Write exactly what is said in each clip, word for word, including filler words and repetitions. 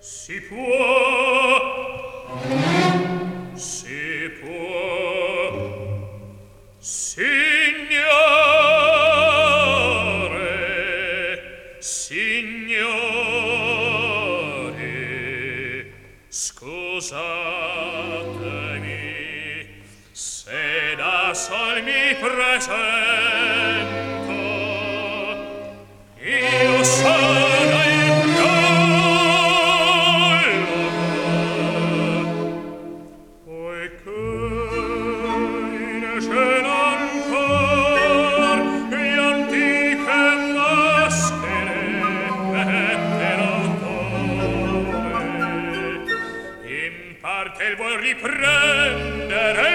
Si può, si può, signore, signore, scusatemi se da sol mi presento, io sono il riprendere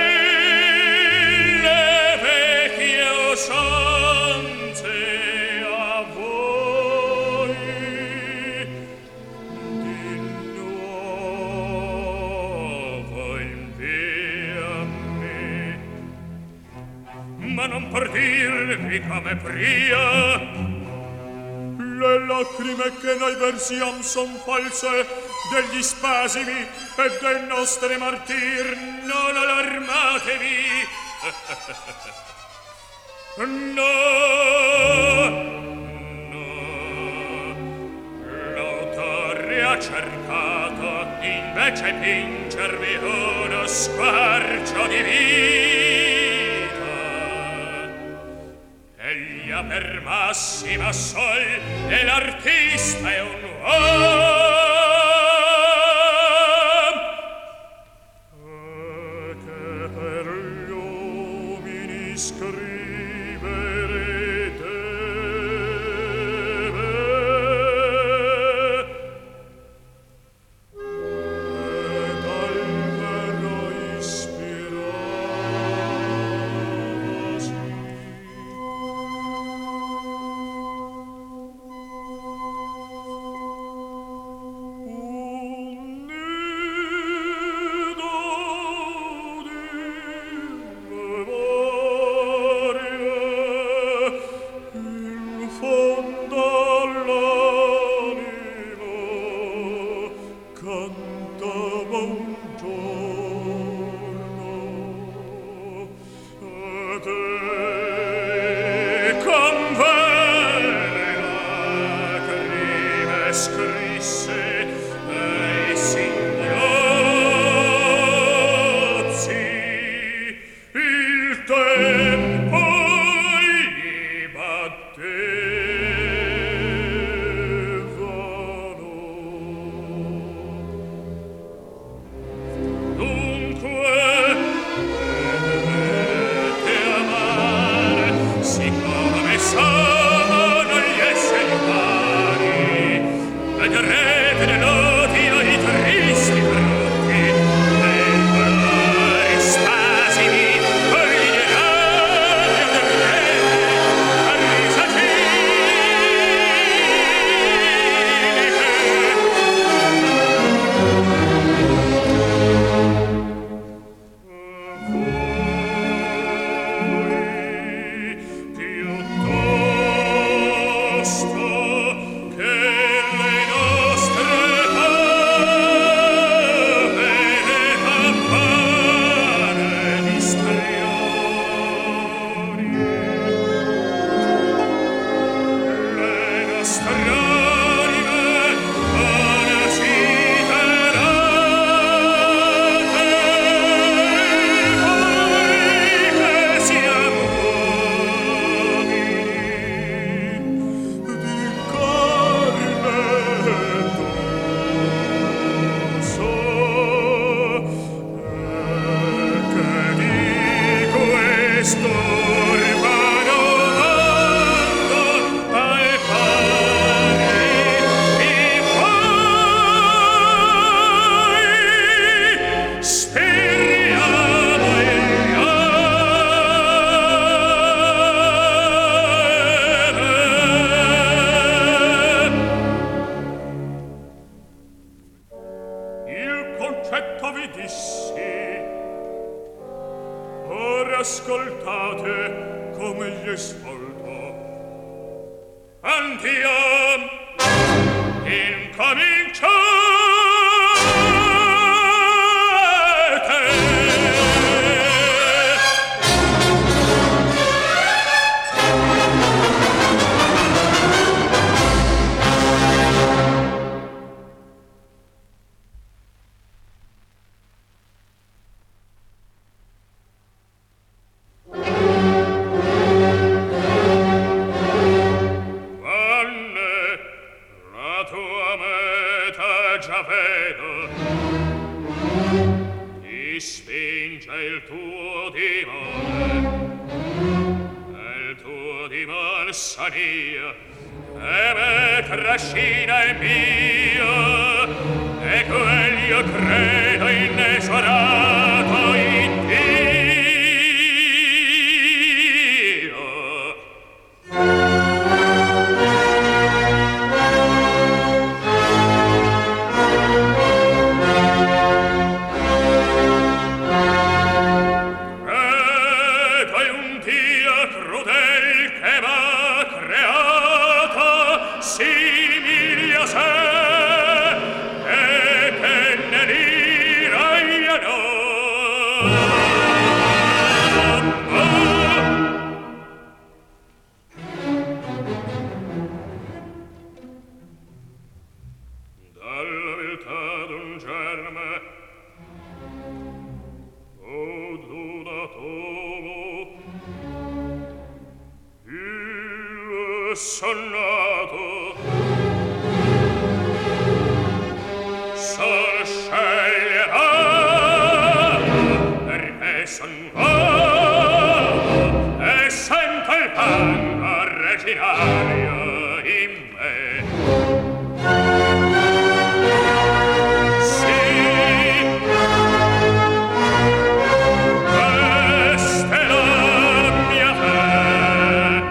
le vecchie usanze a voi di nuovo invia a me, ma non per dirvi come pria le lacrime che noi versiam son false degli spasimi e del nostre martir, non allarmatevi. No, no, l'autore ha cercato invece pingervi uno squarcio di vita. Egli ha per massima sol e l'artista è un uomo. ascoltate come gli sfolto. Andiam, incominciamo. la tua meta già vedo, ti spinge il tuo dimone, e il tuo dimone sania, e me trascina il mio, e quel io credo inesorato in Dio. Sonnato sol sceglierà perché son nuovo e sento il panno reginario in me. Sì, questa è la mia fe.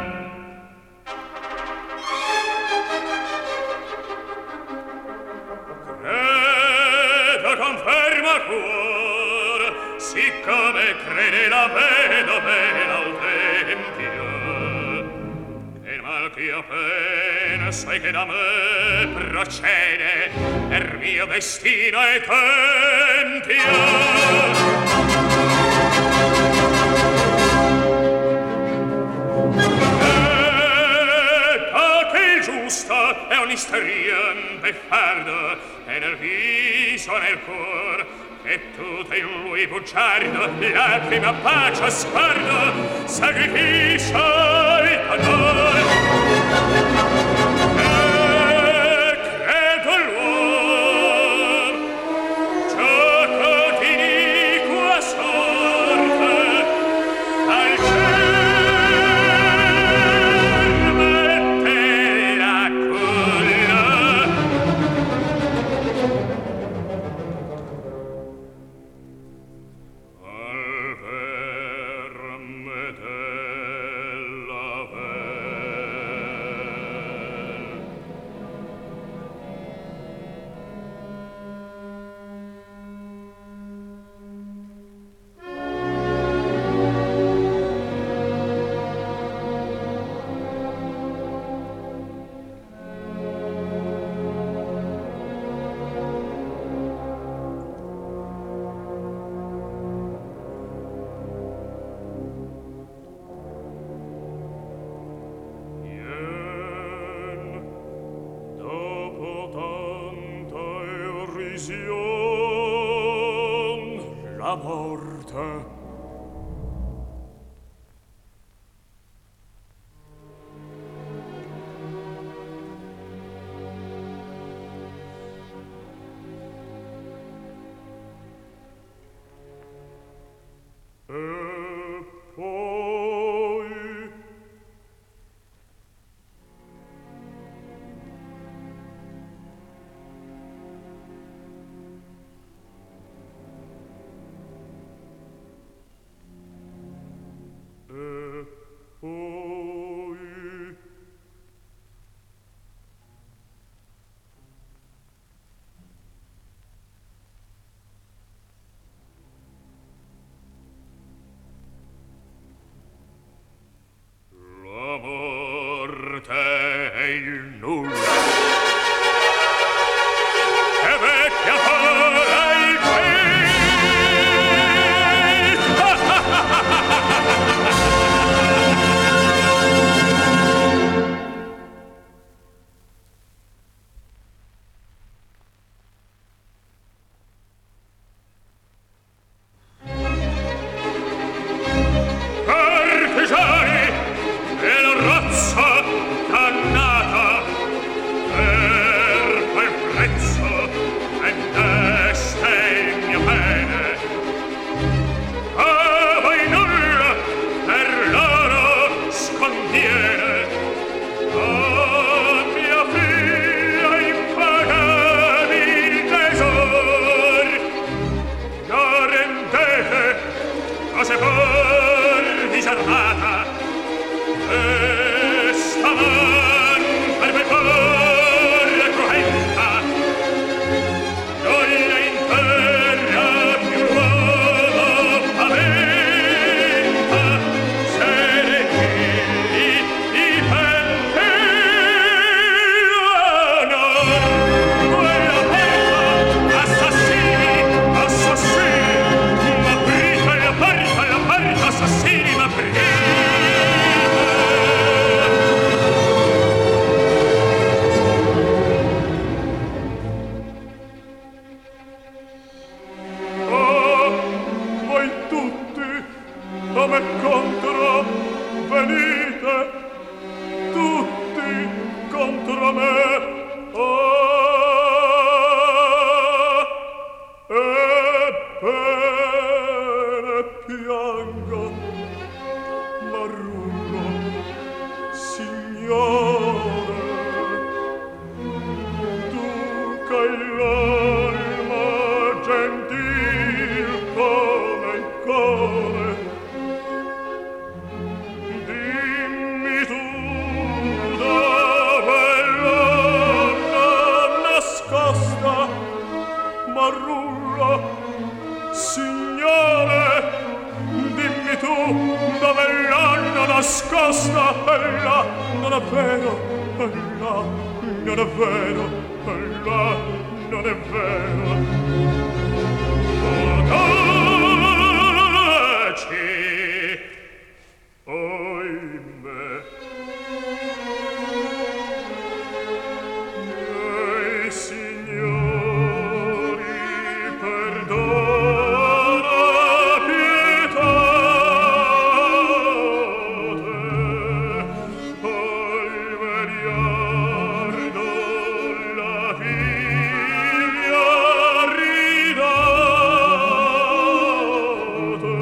Conferma cuor, siccome crede la vedove al tempio, che il mal che io penso e che da me procede per mio destino e tempio. Giusto è un'istrian beffardo e nel viso nel cor che tutto in lui bugiardo lacrima bacio sguardo sacrificio il pador e credo l'uom gioco di iniqua sorte al cielo la morte. E poi che l'alma gentil come il core. Dimmi tu dove l'anna nascosta Marrulla, signore, dimmi tu dove l'anna nascosta. E là non è vero, e là non è vero, e là non è vero. O taci, oimè, miei signori, perdona pietate, al veliardo la figlia ridate,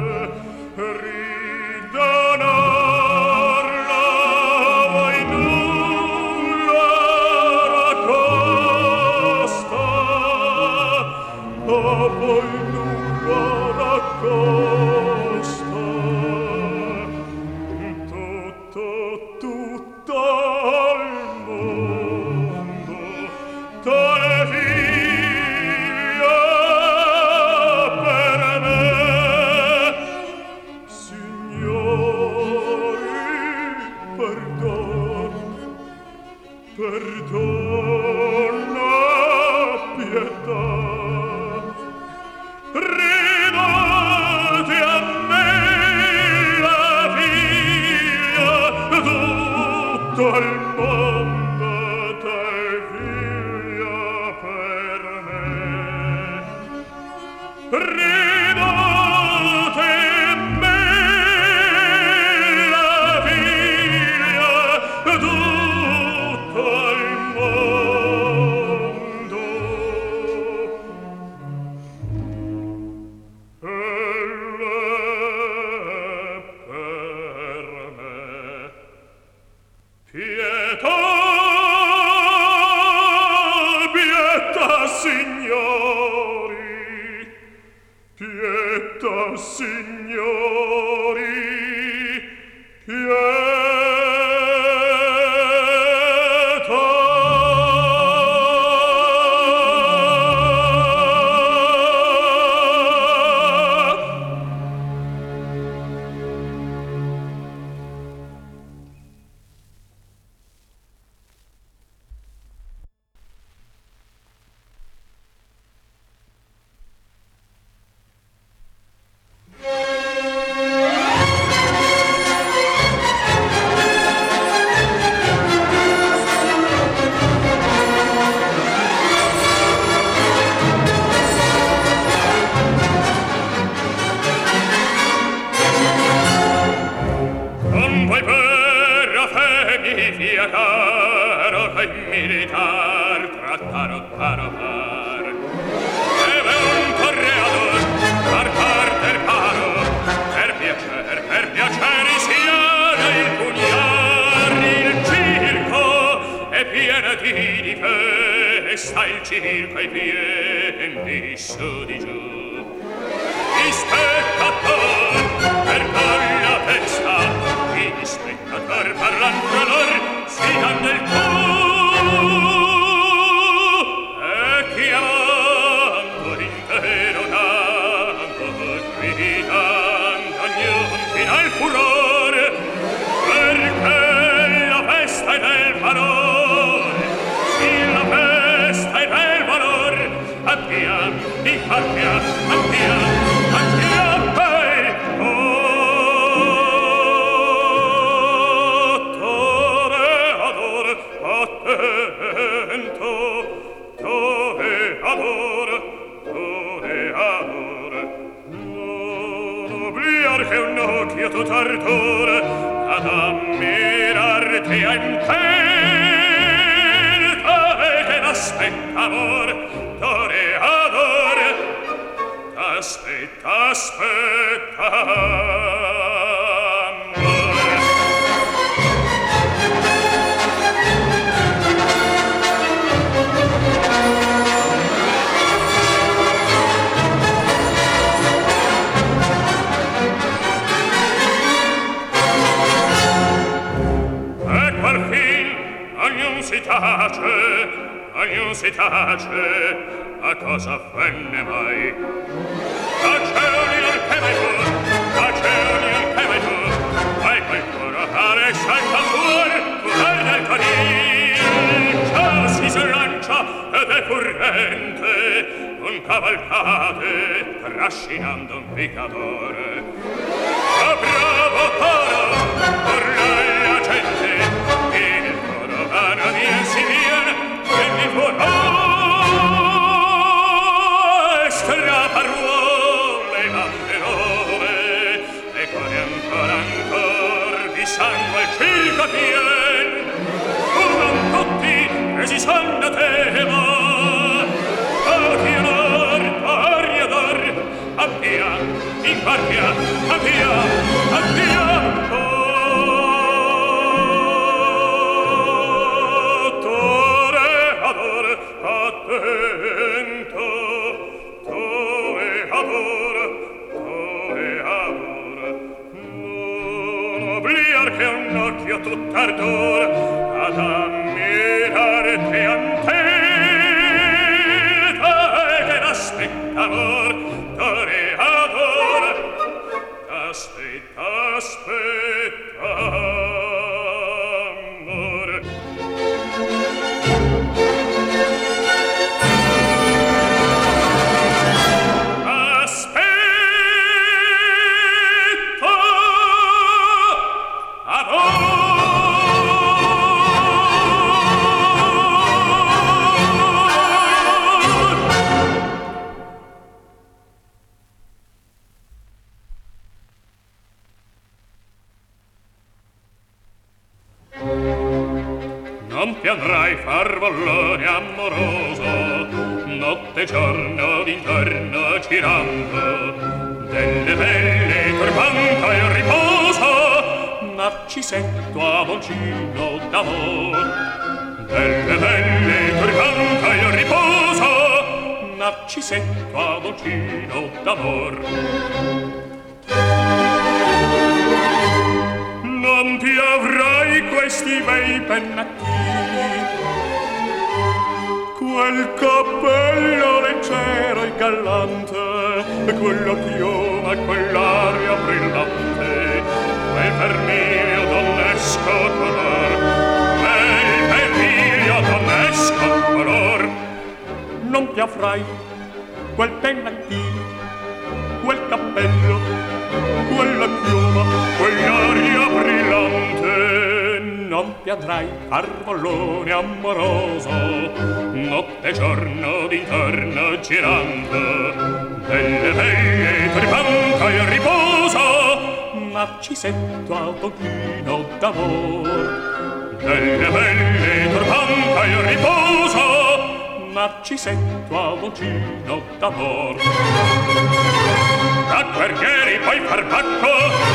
ridonarla voi nulla raccosta, a voi nulla raccosta. Tutto, tutto al mondo tale figlia per me. Signori, perdon, perdona pietà. Ridate a me la figlia, tutto il mondo t'è figlia per me. Ridate a me la figlia, tutto il mondo. Ella è per me. Pietà, pietà, signori, pietà, signori, non vuoi per affegni fia caro che militar trattaro caro par. Deve un correador par parter caro, per piacer, per piacere sia il pugnal il circo è pieno di difesa, il circo è pieno di su di giù. Gli spettator per la festa, gli spettator parlan tra lor, si danno il tu. E chiamando l'intero canto, gridando ognuno fino al furore, perché la festa è del valore, sì la festa è del valore. Andiam, di partia, andiam, andiam, hey, oh, toreador, attento, toreador, toreador, non obliar che un occhio tutto ardore ad ammirarti a intenta e che n'aspetta amor, toreador, aspetta, aspetta amor. ognuno si tace, a cosa venne mai? Tace ognuno che mai fu, tace ognuno che mai fu, vai qualcuno pare salta fuori, fuori del comincia, si slancia ed è corrente, un cavalcate, trascinando un picatore. A bravo coro, urla la gente, il coro vana via si viene, e mi fuorò, strappa ruole, banderole, e cuore ancora ancora di sangue il circo pien, furono tutti presi son da tema, odi onor, ori odor, abbia, in guardia, abbia, abbia, attore, adore, attento, toe, adore, toe, adore, non obliar che un occhio tutt'ardore ad ammirare ante e aspetta amor, dore adora, aspetta, aspetta amor. Aspetta amor. Non piangrai farvallone amoroso, notte e giorno d'intorno girando, delle belle turbando il riposo, narcisetto avoncino d'amor. Delle belle turbando il riposo, narcisetto avoncino d'amor. Non ti avrai questi bei pennacchi, quel cappello leggero e gallante, quella chioma e quell'aria brillante, quel vermiglio donnesco color, quel vermiglio donnesco color. Non ti avrai quel pennacchi, quel cappello, quella chioma, quell'aria brillante, non piangrai farfallone amoroso, notte e giorno d'intorno girando, delle belle turbanta il riposo, narcisetto avoncino d'amor. Delle belle turbanta il riposo, narcisetto avoncino d'amor. Da guerrieri poi farbacco,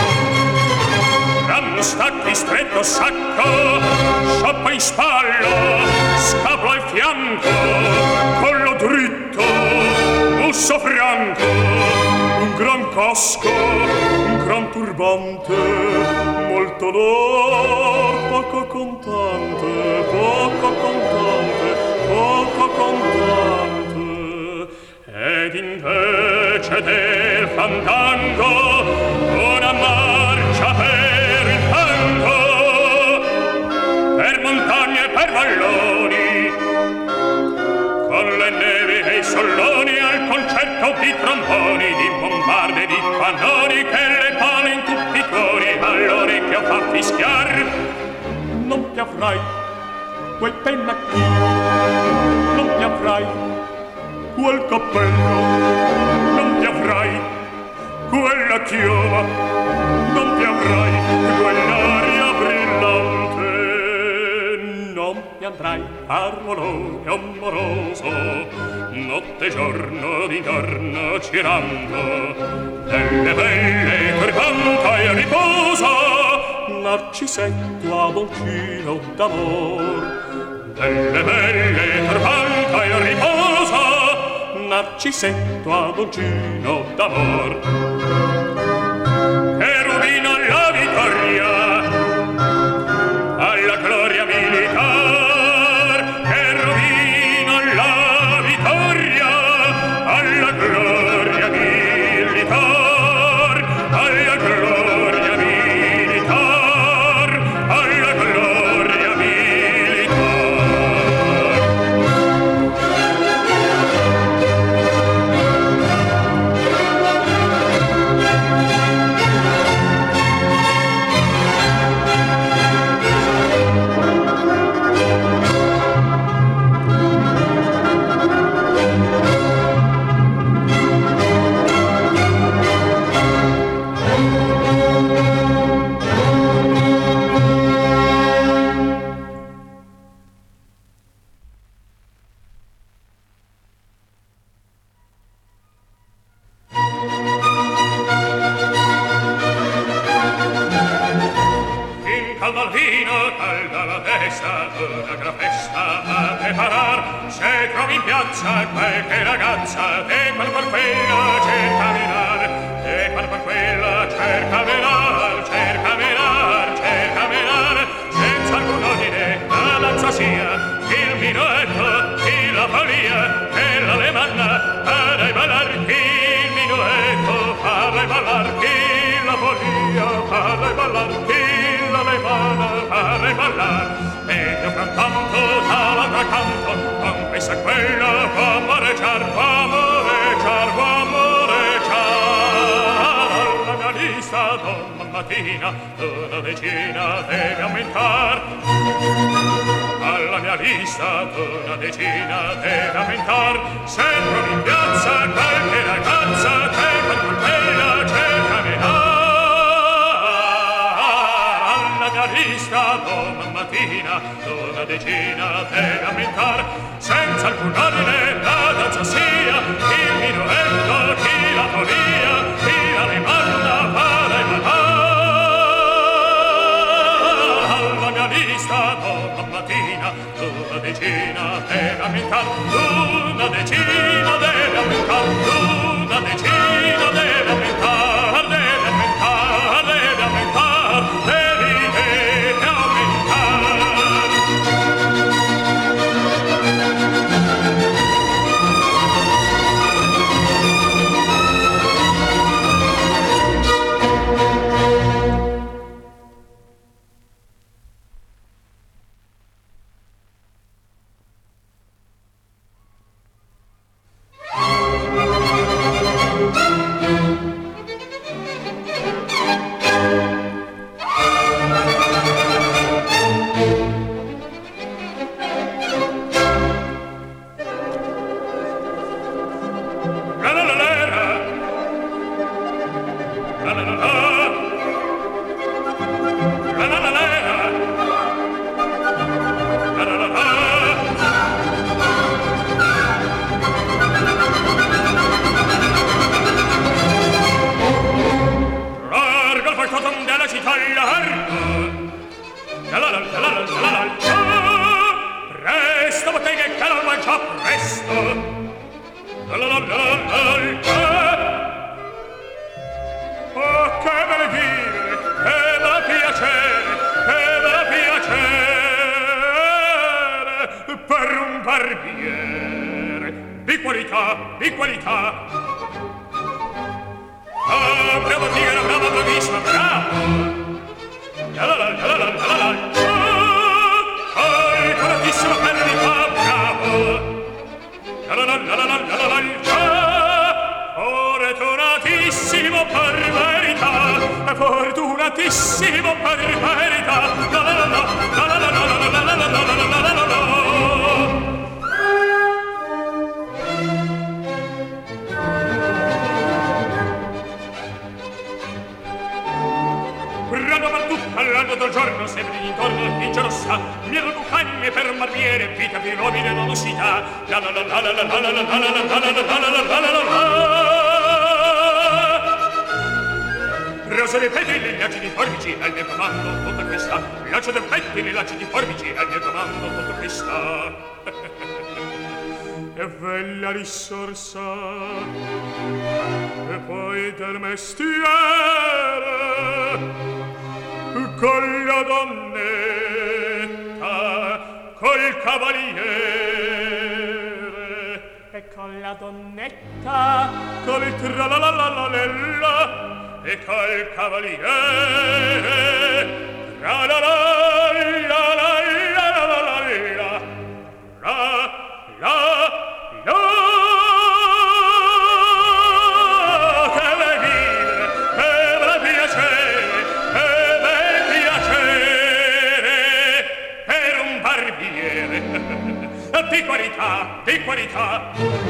da mustacchi stretto sacco, scioppa in spallo, scapolo al fianco, collo dritto, musso franco, un gran casco, un gran turbante, molto d'or, poco contante, poco contante, poco contante. Ed invece del fandango una marcia per il fango, per montagne e per valloni, con le nevi e i solloni, al concerto di tromboni, di bombarde e di cannoni che le pone in tutti i cori all'orecchio fa fischiar. Non ti avrai quel pennacchi, non ti avrai quel cappello, non ti avrai quella chioma, non ti avrai quell'aria brillante, non ti andrai parolone amoroso, notte e giorno d'intorno girando, delle belle turbanta e riposo, narcisetto avoncino d'amor. Delle belle turbanta e riposo, narcisetto avoncino d'amor. Cherubino alla vittoria, alla gloria militar, cherubino trovi in piazza qualche ragazza e qual per quella cerca menare, e qual per quella cerca menare, cerca menare, cerca menare, senza alcun ordine la danza sia, il minuetto, chi la follia, e l'alemanna, farai ballar chi il minuetto, farai ballar chi la follia, farai ballar chi l'alemanna, farai ballar, e io cantando dall'altro canto, con questa e quella, può amoreggiar, può amoreggiar, può amoreggiar, alla mia lista domani mattina una decina deve aumentar, alla mia lista una decina deve aumentar, se trovi in piazza qualche ragazza che per quella cerca menare, alla mia lista domani mattina una decina deve aumentar, senza alcun ordine la danza sia, il minuetto, chi la follia, chi l'alemanna farà e ballar, alla mia lista domani mattina una decina deve aumentar, una decina deve aumentar, una decina deve aumentar, deve aumentar, deve aumentar, devi, deve aumentar. E poi del mestiere con la donnetta, col cavaliere e con la donnetta, col tralalalala e col cavaliere tralalalala la la la di qualità, di qualità.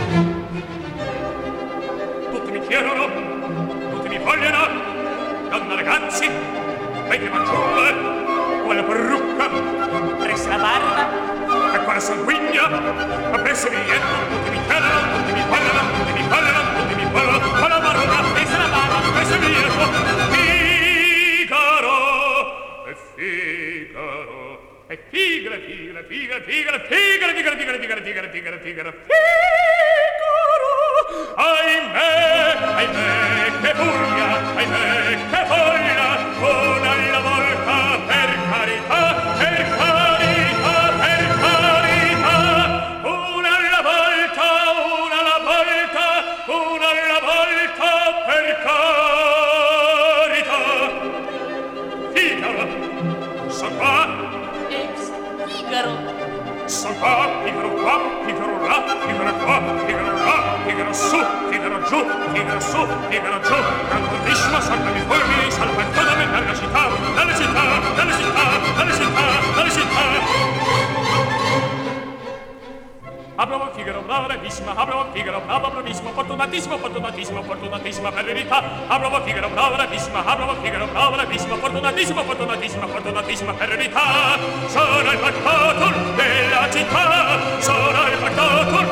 Tutti mi chiedono, tutti mi vogliono, donna ragazzi, vecchie fanciulle, quella parrucca, presso la barba, e quella sanguigna, presso il biglietto, tutti mi chiedono, tutti mi vogliono, tutti mi vogliono, tutti mi vogliono, quella parrucca, presso la barba, presso il biglietto, Figaro, e Figaro. E figara, figara, figara, figara, figara, figara, figara, figara, figara, figara, Figaro, Figaro, ahimè, ahimè, che furia, ahimè, che voglia, una alla volta, per carità, per carità, per carità, una alla volta, una alla volta, una alla volta, per carità. Figaro, son qua, Ex Figaro. son qua, Figaro qua, Figaro là, Figaro qua, Figaro là, Figaro su, Figaro giù, Figaro su, Figaro giù, grandissima salva di fulmini, salva il codame dalla città, dalle città, dalle città, dalle città, dalle città. Bravo Figaro, brava bravissima, bravo Figaro, brava bravissima, fortunatissimo, fortunatissimo, fortunatissima per verità. Bravo Figaro, brava bravissima, bravo Figaro, brava bravissima, fortunatissimo, fortunatissima, fortunatissima per verità. Sono il factatur della città, sono il factatur